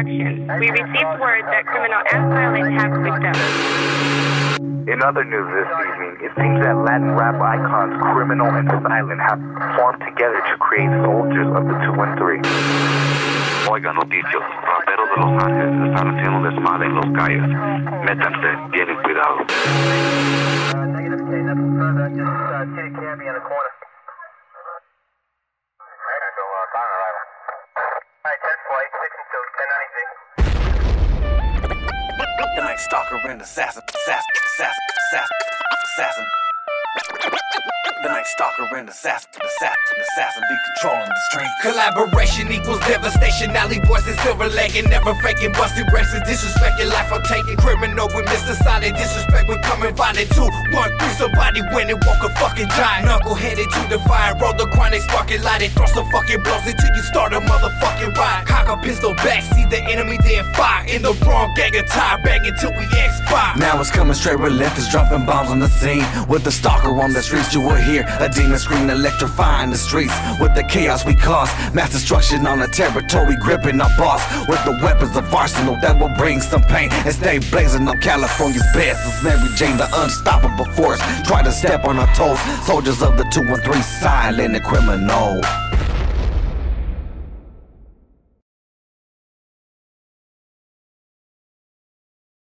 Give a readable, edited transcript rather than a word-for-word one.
instructions. We received word that Criminal and Silent have picked up. In other news this evening, it seems that Latin rap icons Criminal and Silent have formed together to create soldiers of the 2 and 3. Oigan noticias, raperos de Los Ángeles están haciendo un desmadre en los calles. Métanse, tienen cuidado. Negative K, nothing further, just Kitty Cabby on the corner. Alright, 10 flight, 6 and 2, 1090. The Night Stalker and assassin. The Night Stalker and assassin be controlling the street. Collaboration equals devastation. Alley boys and silver legging, never faking, busted races, disrespecting life. I'm taking criminal with Mr. Silent. Disrespect when coming violent. 2, 1, 3, somebody win it, walk a fucking giant. Knuckle headed to the fire, roll the chronic, sparking light it. Throw some fucking blows until you start a motherfucking riot. Cock a pistol back, see the enemy then fire. In the wrong gang of tire, bang until we expire. Now it's coming straight relentless, dropping bombs on the scene. With the stalker on the streets, you will hear a demon scream, electrifying the streets. With the chaos we cause, mass destruction on the territory, gripping our boss. With the weapons of arsenal that will bring some pain and stay blazing on California's best. It's Mary Jane, the unstoppable force. Try to step on our toes, soldiers of the 2 and 3, Silent and Criminal.